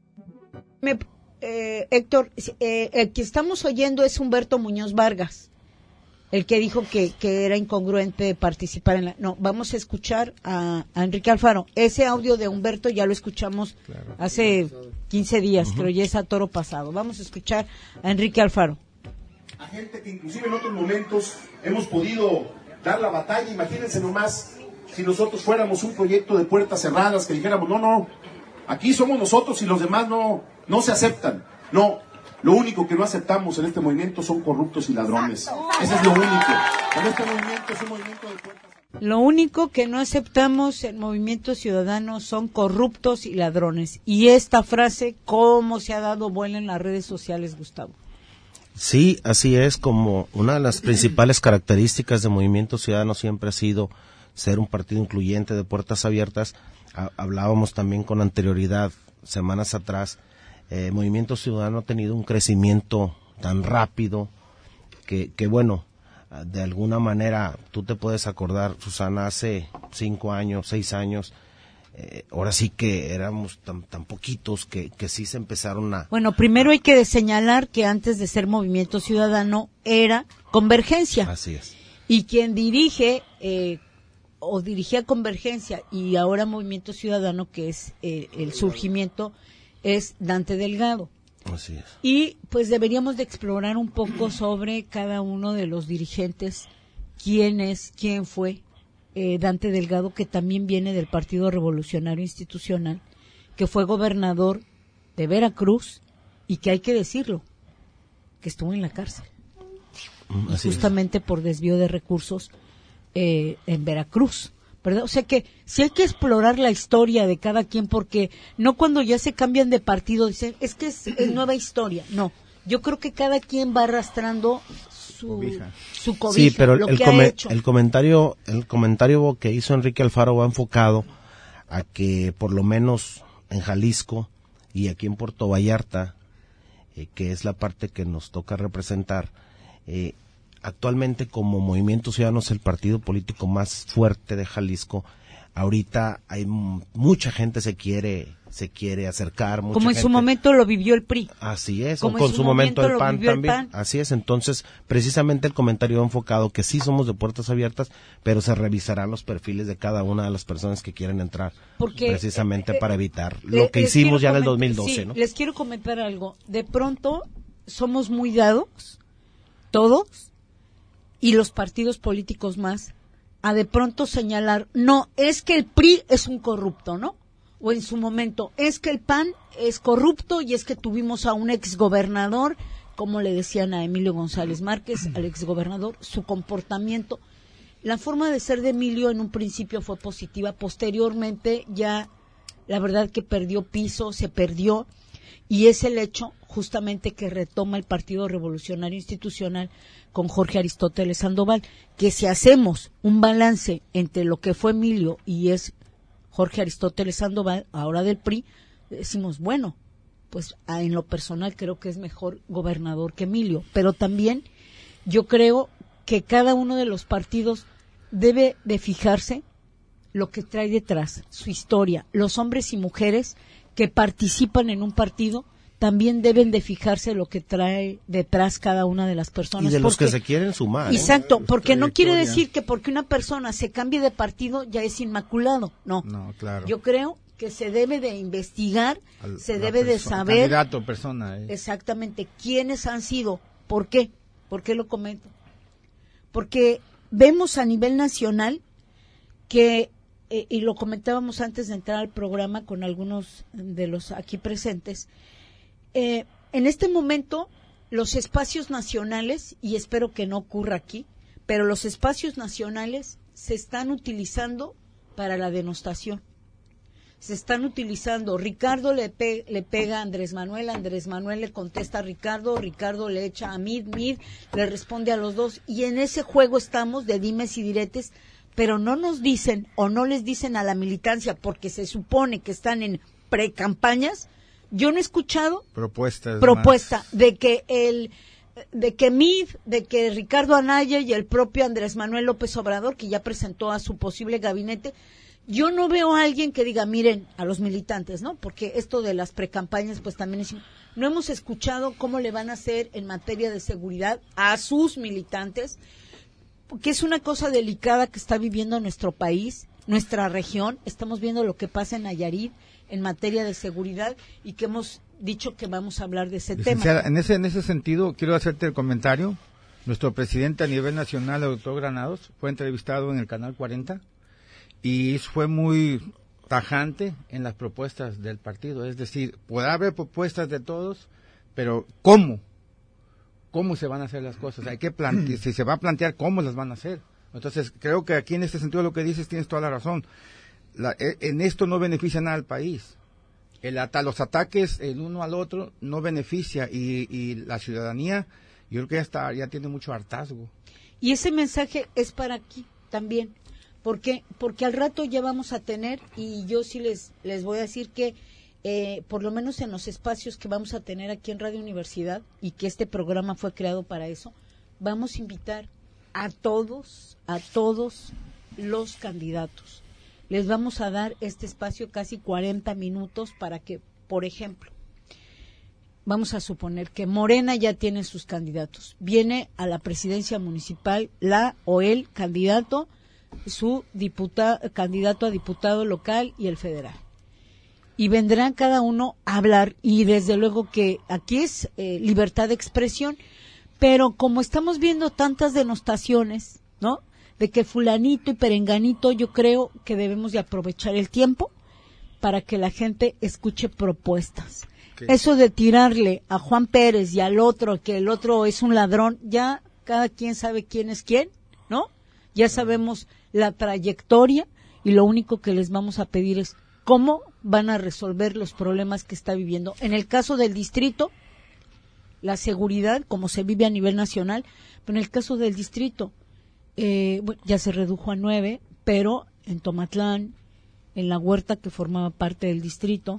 Héctor, el que estamos oyendo es Humberto Muñoz Vargas, el que dijo que era incongruente participar en la... No, vamos a escuchar a Enrique Alfaro. Ese audio de Humberto ya lo escuchamos hace 15 días, creo, ya es a toro pasado. Vamos a escuchar a Enrique Alfaro. A gente que inclusive en otros momentos hemos podido dar la batalla. Imagínense nomás si nosotros fuéramos un proyecto de puertas cerradas, que dijéramos, no, aquí somos nosotros y los demás no se aceptan. No, lo único que no aceptamos en este movimiento son corruptos y ladrones. Eso es lo único. Pero este movimiento es un movimiento de puertas cerradas. Lo único que no aceptamos en Movimiento Ciudadano son corruptos y ladrones. Y esta frase, ¿cómo se ha dado vuelo en las redes sociales, Gustavo? Sí, así es, como una de las principales características de Movimiento Ciudadano siempre ha sido ser un partido incluyente de puertas abiertas. Hablábamos también con anterioridad, semanas atrás, Movimiento Ciudadano ha tenido un crecimiento tan rápido que bueno, de alguna manera, tú te puedes acordar, Susana, hace 5 años, 6 años, ahora sí que éramos tan poquitos que sí se empezaron a... Bueno, primero hay que señalar que antes de ser Movimiento Ciudadano era Convergencia. Así es. Y quien dirige o dirigía Convergencia y ahora Movimiento Ciudadano, que es el surgimiento, es Dante Delgado. Así es. Y pues deberíamos de explorar un poco sobre cada uno de los dirigentes, quién fue Dante Delgado, que también viene del Partido Revolucionario Institucional, que fue gobernador de Veracruz y que hay que decirlo, que estuvo en la cárcel. Justamente por desvío de recursos en Veracruz. ¿Verdad? O sea que sí hay que explorar la historia de cada quien, porque no cuando ya se cambian de partido dicen, es que es nueva historia. No, yo creo que cada quien va arrastrando su cobija. Sí, pero lo que ha hecho. el comentario que hizo Enrique Alfaro va enfocado a que por lo menos en Jalisco y aquí en Puerto Vallarta, que es la parte que nos toca representar, actualmente como Movimiento Ciudadano es el partido político más fuerte de Jalisco. Ahorita hay mucha gente se quiere acercar. Como en su momento lo vivió el PRI. Así es, como con su momento el PAN también. Así es, entonces precisamente el comentario ha enfocado que sí somos de puertas abiertas, pero se revisarán los perfiles de cada una de las personas que quieren entrar, precisamente para evitar lo que hicimos ya en el 2012. Sí, ¿no? Les quiero comentar algo. De pronto somos muy dados, todos, y los partidos políticos más, a de pronto señalar, no, es que el PRI es un corrupto, ¿no? O en su momento, es que el PAN es corrupto y es que tuvimos a un exgobernador, como le decían a Emilio González Márquez, al exgobernador, su comportamiento. La forma de ser de Emilio en un principio fue positiva, posteriormente ya la verdad que perdió piso, se perdió, y es el hecho justamente que retoma el Partido Revolucionario Institucional con Jorge Aristóteles Sandoval, que si hacemos un balance entre lo que fue Emilio y es Jorge Aristóteles Sandoval, ahora del PRI, decimos, bueno, pues en lo personal creo que es mejor gobernador que Emilio, pero también yo creo que cada uno de los partidos debe de fijarse lo que trae detrás, su historia. Los hombres y mujeres que participan en un partido también deben de fijarse lo que trae detrás cada una de las personas. Y de los que se quieren sumar. Exacto, porque no quiere decir que porque una persona se cambie de partido ya es inmaculado, no. No, claro. Yo creo que se debe de investigar, se debe de saber. Candidato, persona. Exactamente, quiénes han sido, ¿por qué? ¿Por qué lo comento? Porque vemos a nivel nacional que, y lo comentábamos antes de entrar al programa con algunos de los aquí presentes, en este momento los espacios nacionales, y espero que no ocurra aquí, pero los espacios nacionales se están utilizando para la denostación. se están utilizando. Ricardo le pega a Andrés Manuel le contesta a Ricardo le echa a Mid le responde a los dos, y en ese juego estamos de dimes y diretes, pero no nos dicen o no les dicen a la militancia, porque se supone que están en precampañas. Yo no he escuchado propuesta de que Ricardo Anaya y el propio Andrés Manuel López Obrador, que ya presentó a su posible gabinete, yo no veo a alguien que diga, miren, a los militantes, ¿no? Porque esto de las precampañas, pues también es... No hemos escuchado cómo le van a hacer en materia de seguridad a sus militantes, que es una cosa delicada que está viviendo nuestro país, nuestra región. Estamos viendo lo que pasa en Nayarit en materia de seguridad, y que hemos dicho que vamos a hablar de ese tema. En ese sentido, quiero hacerte el comentario. Nuestro presidente a nivel nacional, el doctor Granados, fue entrevistado en el Canal 40 y fue muy tajante en las propuestas del partido. Es decir, puede haber propuestas de todos, pero ¿cómo se van a hacer las cosas? Hay que plantear, si se va a plantear, ¿cómo las van a hacer? Entonces, creo que aquí en este sentido lo que dices tienes toda la razón. En esto no beneficia nada al país. Los ataques el uno al otro no beneficia, y la ciudadanía, yo creo que ya tiene mucho hartazgo. Y ese mensaje es para aquí también, porque al rato ya vamos a tener, y yo sí les voy a decir que por lo menos en los espacios que vamos a tener aquí en Radio Universidad, y que este programa fue creado para eso, vamos a invitar a todos los candidatos. Les vamos a dar este espacio, casi 40 minutos, para que, por ejemplo, vamos a suponer que Morena ya tiene sus candidatos. Viene a la presidencia municipal el candidato, su candidato a diputado local y el federal. Y vendrán cada uno a hablar, y desde luego que aquí es libertad de expresión, pero como estamos viendo tantas denostaciones, ¿no?, de que fulanito y perenganito, yo creo que debemos de aprovechar el tiempo para que la gente escuche propuestas. Okay. Eso de tirarle a Juan Pérez y al otro, que el otro es un ladrón, ya cada quien sabe quién es quién, ¿no? Ya sabemos la trayectoria, y lo único que les vamos a pedir es cómo van a resolver los problemas que está viviendo. En el caso del distrito, la seguridad, como se vive a nivel nacional, pero en el caso del distrito, ya se redujo a 9, pero en Tomatlán, en la Huerta, que formaba parte del distrito,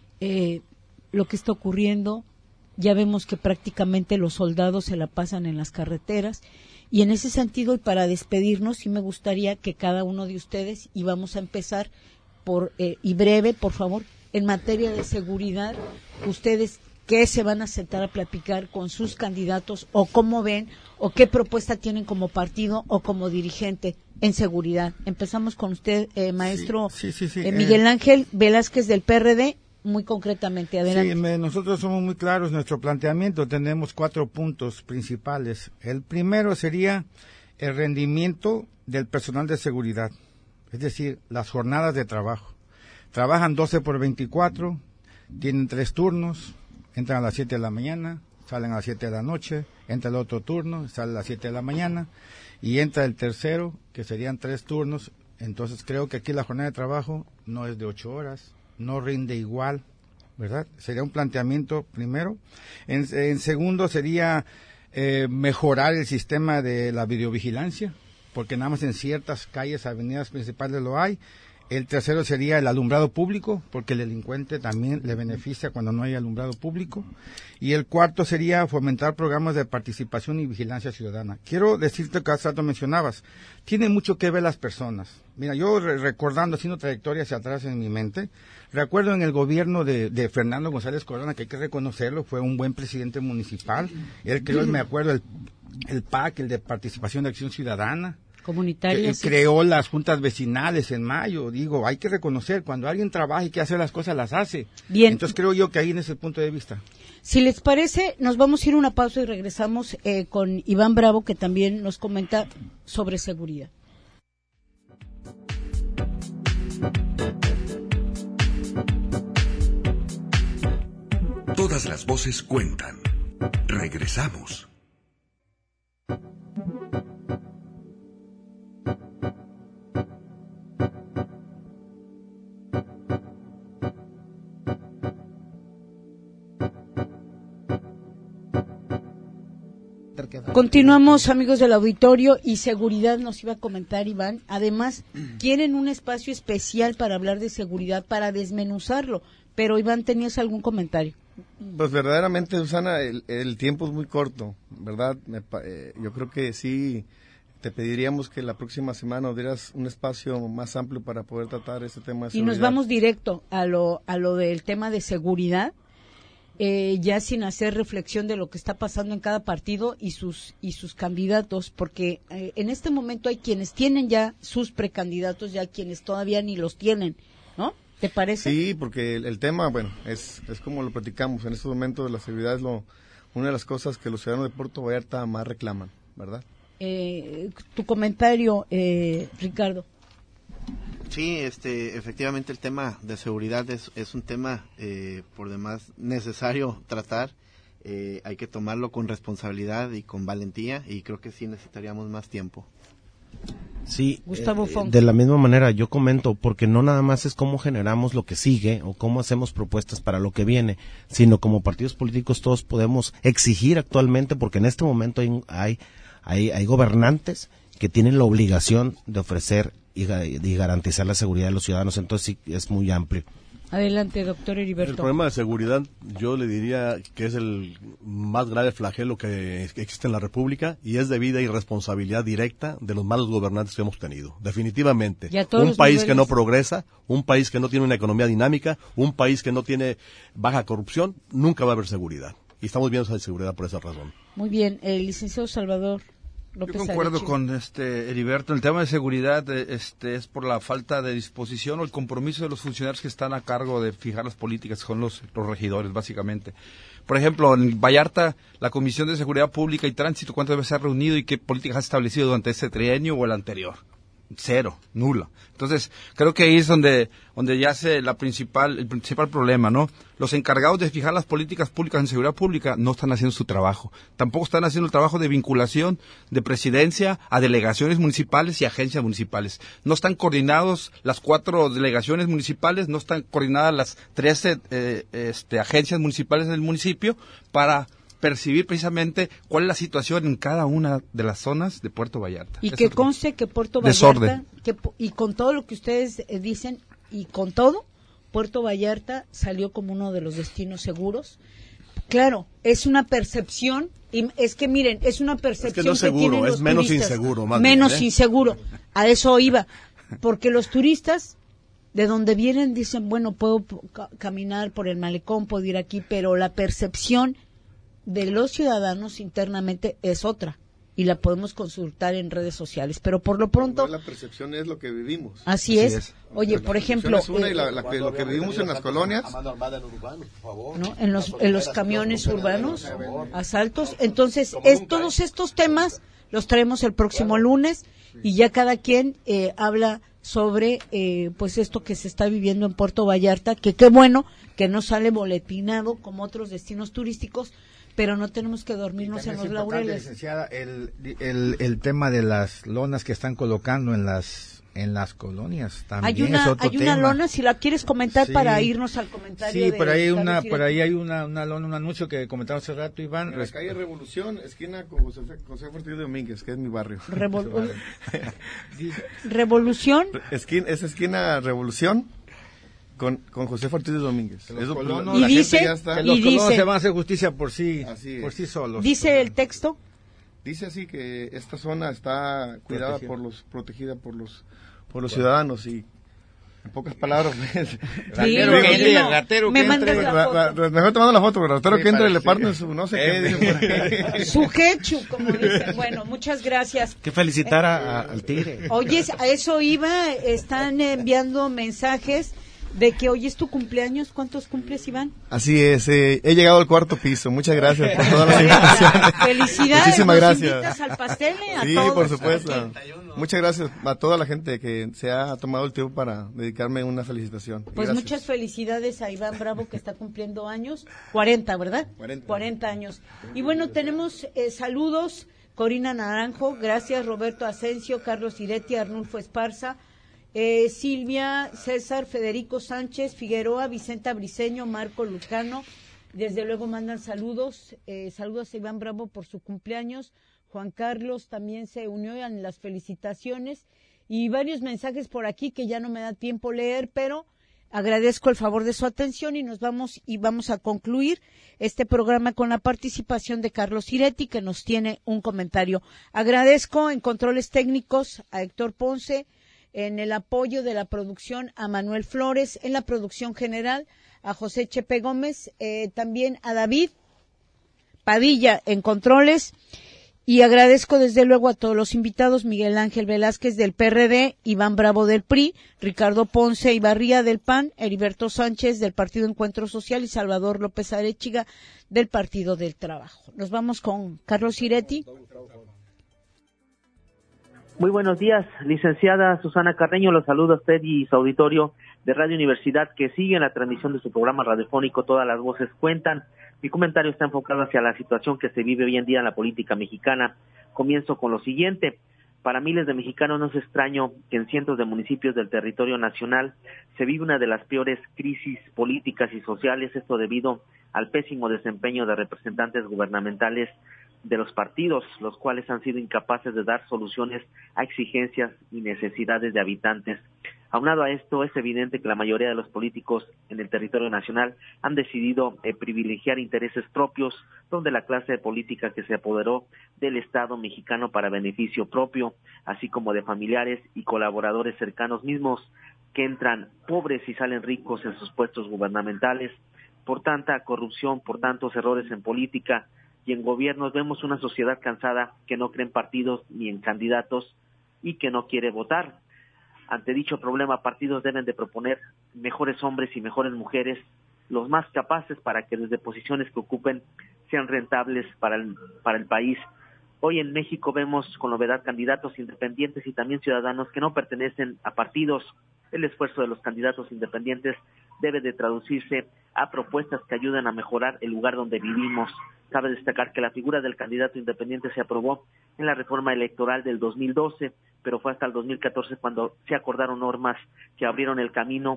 lo que está ocurriendo, ya vemos que prácticamente los soldados se la pasan en las carreteras, y en ese sentido, y para despedirnos, sí me gustaría que cada uno de ustedes, y vamos a empezar y breve, por favor, en materia de seguridad, ustedes qué se van a sentar a platicar con sus candidatos, o cómo ven, o qué propuesta tienen como partido o como dirigente en seguridad. Empezamos con usted, maestro. Sí. Miguel Ángel Velázquez del PRD, muy concretamente, adelante. Sí, nosotros somos muy claros, nuestro planteamiento, tenemos 4 puntos principales. El primero sería el rendimiento del personal de seguridad, es decir, las jornadas de trabajo. Trabajan 12 por 24, tienen 3 turnos, entran a las 7 de la mañana, salen a las 7 de la noche, entra el otro turno, sale a las 7 de la mañana, y entra el tercero, que serían 3 turnos. Entonces creo que aquí la jornada de trabajo no es de 8 horas, no rinde igual, ¿verdad? Sería un planteamiento primero. En segundo sería mejorar el sistema de la videovigilancia, porque nada más en ciertas calles, avenidas principales lo hay. El tercero sería el alumbrado público, porque el delincuente también le beneficia cuando no hay alumbrado público. Y el cuarto sería fomentar programas de participación y vigilancia ciudadana. Quiero decirte que hace rato mencionabas, tiene mucho que ver las personas. Mira, yo recordando, haciendo trayectoria hacia atrás en mi mente, recuerdo en el gobierno de Fernando González Corona, que hay que reconocerlo, fue un buen presidente municipal. Él creó, me acuerdo, el PAC, el de Participación de Acción Ciudadana. Comunitaria. Creó las juntas vecinales en mayo. Digo, hay que reconocer, cuando alguien trabaja y quiere hacer las cosas, las hace. Bien. Entonces creo yo que ahí en ese punto de vista. Si les parece, nos vamos a ir a una pausa y regresamos con Iván Bravo, que también nos comenta sobre seguridad. Todas las voces cuentan. Regresamos. tener que hacer. Continuamos, amigos del auditorio, y seguridad nos iba a comentar Iván. Además, quieren un espacio especial para hablar de seguridad, para desmenuzarlo. Pero Iván, ¿tenías algún comentario? Pues verdaderamente, Susana, el tiempo es muy corto, ¿verdad? Yo creo que sí te pediríamos que la próxima semana nos dieras un espacio más amplio para poder tratar este tema de seguridad. Y nos vamos directo a lo del tema de seguridad, ya sin hacer reflexión de lo que está pasando en cada partido y sus candidatos, porque en este momento hay quienes tienen ya sus precandidatos, ya quienes todavía ni los tienen, ¿no? ¿Te parece? Sí, porque el tema, bueno, es como lo platicamos, en estos momentos la seguridad es una de las cosas que los ciudadanos de Puerto Vallarta más reclaman, ¿verdad? Tu comentario, Ricardo. Sí, efectivamente el tema de seguridad es un tema por demás necesario tratar. Hay que tomarlo con responsabilidad y con valentía, y creo que sí necesitaríamos más tiempo. Sí, Gustavo Fong. De la misma manera yo comento, porque no nada más es cómo generamos lo que sigue o cómo hacemos propuestas para lo que viene, sino como partidos políticos todos podemos exigir actualmente, porque en este momento hay gobernantes que tienen la obligación de ofrecer y garantizar la seguridad de los ciudadanos, entonces sí es muy amplio. Adelante, doctor Heriberto. El problema de seguridad, yo le diría que es el más grave flagelo que existe en la República, y es debido a irresponsabilidad directa de los malos gobernantes que hemos tenido. Definitivamente. Un país que no progresa, un país que no tiene una economía dinámica, un país que no tiene baja corrupción, nunca va a haber seguridad. Y estamos viendo esa inseguridad por esa razón. Muy bien, el licenciado Salvador López. Yo concuerdo Arechi. con Heriberto. El tema de seguridad es por la falta de disposición o el compromiso de los funcionarios que están a cargo de fijar las políticas, con los regidores, básicamente. Por ejemplo, en Vallarta, la Comisión de Seguridad Pública y Tránsito, ¿cuántas veces se ha reunido y qué políticas ha establecido durante este trienio o el anterior? Cero, nula. Entonces, creo que ahí es donde yace el principal problema, ¿no? Los encargados de fijar las políticas públicas en seguridad pública no están haciendo su trabajo. Tampoco están haciendo el trabajo de vinculación de presidencia a delegaciones municipales y agencias municipales. No están coordinados las 4 delegaciones municipales, no están coordinadas las 13 agencias municipales del municipio para percibir precisamente cuál es la situación en cada una de las zonas de Puerto Vallarta. Y que conste que Puerto Vallarta, y con todo lo que ustedes dicen, y con todo, Puerto Vallarta salió como uno de los destinos seguros. Claro, es una percepción, y es que miren, es una percepción es que no es seguro, es menos inseguro. Menos inseguro, a eso iba, porque los turistas de donde vienen dicen, bueno, puedo caminar por el malecón, puedo ir aquí, pero la percepción de los ciudadanos internamente es otra, y la podemos consultar en redes sociales, pero por lo pronto la percepción es lo que vivimos. Así es. Oye, por ejemplo, es una, y lo que vivimos en las colonias, ¿no? en los camiones urbanos, asaltos. Entonces, todos estos temas los traemos el próximo lunes, y ya cada quien habla sobre pues esto que se está viviendo en Puerto Vallarta, que qué bueno que no sale boletinado como otros destinos turísticos, pero no tenemos que dormirnos en los laureles. Licenciada, el tema de las lonas que están colocando en las colonias también es otro tema. Hay una lona, si la quieres comentar, sí, para irnos al comentario. Sí, por ahí hay una lona, un anuncio que comentamos hace rato, Iván. En la calle Revolución, esquina con José Ortiz de Domínguez, que es mi barrio. Revolución. Es esquina Revolución con José Ortiz de Domínguez. Y dice que los colonos se van a hacer justicia por sí solos. Dice el texto. Dice así que esta zona está cuidada protegida por los ciudadanos, y en pocas palabras, ratero que entre, mejor te mando la foto, pero ratero que entre y le parten su no sé qué. Su quechu, como dicen. Bueno, muchas gracias. Que felicitar al tigre. Oye, a eso iba, están enviando mensajes de que hoy es tu cumpleaños. ¿Cuántos cumples, Iván? Así es, he llegado al 4º piso. Muchas gracias por todas las invitaciones. Felicidades. Muchísimas gracias. Invitas al pastel, sí, todos. Por supuesto. Muchas gracias a toda la gente que se ha tomado el tiempo para dedicarme una felicitación. Pues gracias. Muchas felicidades a Iván Bravo, que está cumpliendo años. 40, ¿verdad? 40 años. Y bueno, tenemos saludos. Corina Naranjo, gracias. Roberto Asensio, Carlos Iretti, Arnulfo Esparza, Silvia, César, Federico Sánchez, Figueroa, Vicenta Briceño, Marco Lucano, Desde luego mandan saludos, saludos a Iván Bravo por su cumpleaños. Juan Carlos también se unió en las felicitaciones y varios mensajes por aquí que ya no me da tiempo leer, pero agradezco el favor de su atención y vamos a concluir este programa con la participación de Carlos Iretti, que nos tiene un comentario. Agradezco en controles técnicos a Héctor Ponce, en el apoyo de la producción a Manuel Flores, en la producción general a José Chepe Gómez, también a David Padilla en controles. Y agradezco desde luego a todos los invitados, Miguel Ángel Velázquez del PRD, Iván Bravo del PRI, Ricardo Ponce y Barría del PAN, Heriberto Sánchez del Partido Encuentro Social y Salvador López Arechiga del Partido del Trabajo. Nos vamos con Carlos Iretti. Muy buenos días, licenciada Susana Carreño, los saluda a usted y su auditorio de Radio Universidad que sigue la transmisión de su programa radiofónico Todas las Voces Cuentan. Mi comentario está enfocado hacia la situación que se vive hoy en día en la política mexicana. Comienzo con lo siguiente. Para miles de mexicanos no es extraño que en cientos de municipios del territorio nacional se vive una de las peores crisis políticas y sociales, esto debido al pésimo desempeño de representantes gubernamentales de los partidos, los cuales han sido incapaces de dar soluciones a exigencias y necesidades de habitantes. Aunado a esto, es evidente que la mayoría de los políticos en el territorio nacional han decidido privilegiar intereses propios, donde la clase política que se apoderó del Estado mexicano para beneficio propio, así como de familiares y colaboradores cercanos mismos, que entran pobres y salen ricos en sus puestos gubernamentales. Por tanta corrupción, por tantos errores en política y en gobiernos, vemos una sociedad cansada que no cree en partidos ni en candidatos y que no quiere votar. Ante dicho problema, partidos deben de proponer mejores hombres y mejores mujeres, los más capaces para que desde posiciones que ocupen sean rentables para el país. Hoy en México vemos con novedad candidatos independientes y también ciudadanos que no pertenecen a partidos. El esfuerzo de los candidatos independientes debe de traducirse a propuestas que ayuden a mejorar el lugar donde vivimos. Cabe destacar que la figura del candidato independiente se aprobó en la reforma electoral del 2012, pero fue hasta el 2014 cuando se acordaron normas que abrieron el camino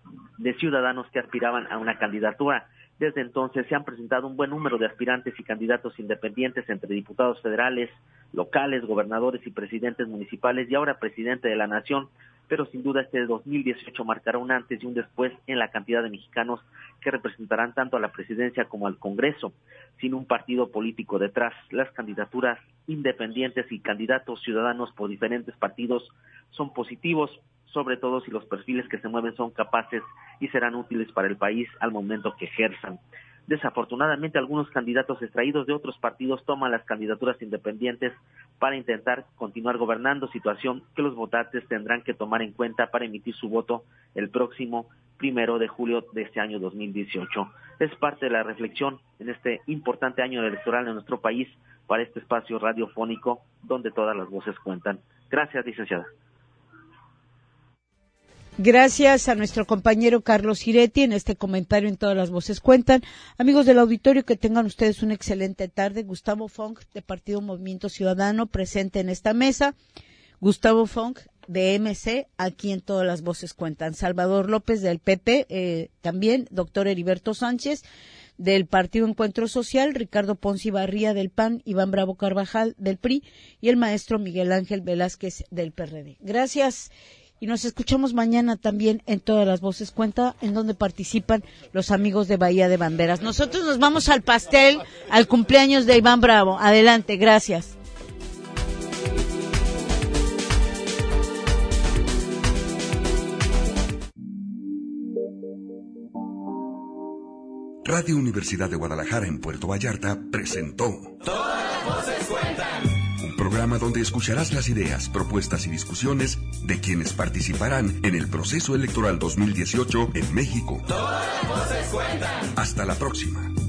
de ciudadanos que aspiraban a una candidatura. Desde entonces se han presentado un buen número de aspirantes y candidatos independientes entre diputados federales, locales, gobernadores y presidentes municipales y ahora presidente de la nación, pero sin duda este 2018 marcará un antes y un después en la cantidad de mexicanos que representarán tanto a la presidencia como al Congreso. Sin un partido político detrás, las candidaturas independientes y candidatos ciudadanos por diferentes partidos son positivos, sobre todo si los perfiles que se mueven son capaces y serán útiles para el país al momento que ejerzan. Desafortunadamente, algunos candidatos extraídos de otros partidos toman las candidaturas independientes para intentar continuar gobernando, situación que los votantes tendrán que tomar en cuenta para emitir su voto el próximo 1 de julio de este año 2018. Es parte de la reflexión en este importante año electoral en nuestro país para este espacio radiofónico donde todas las voces cuentan. Gracias, licenciada. Gracias a nuestro compañero Carlos Iretti en este comentario en Todas las Voces Cuentan. Amigos del auditorio, que tengan ustedes una excelente tarde. Gustavo Funk, de Partido Movimiento Ciudadano, presente en esta mesa. Gustavo Funk, de MC, aquí en Todas las Voces Cuentan. Salvador López, del PP, también. Doctor Heriberto Sánchez, del Partido Encuentro Social. Ricardo Ponce y Barría, del PAN. Iván Bravo Carvajal, del PRI. Y el maestro Miguel Ángel Velázquez, del PRD. Gracias. Y nos escuchamos mañana también en Todas las Voces Cuenta, en donde participan los amigos de Bahía de Banderas. Nosotros nos vamos al pastel, al cumpleaños de Iván Bravo. Adelante, gracias. Radio Universidad de Guadalajara en Puerto Vallarta presentó Todas las Voces Cuentan. Un programa donde escucharás las ideas, propuestas y discusiones de quienes participarán en el proceso electoral 2018 en México. Todas las voces cuentan. Hasta la próxima.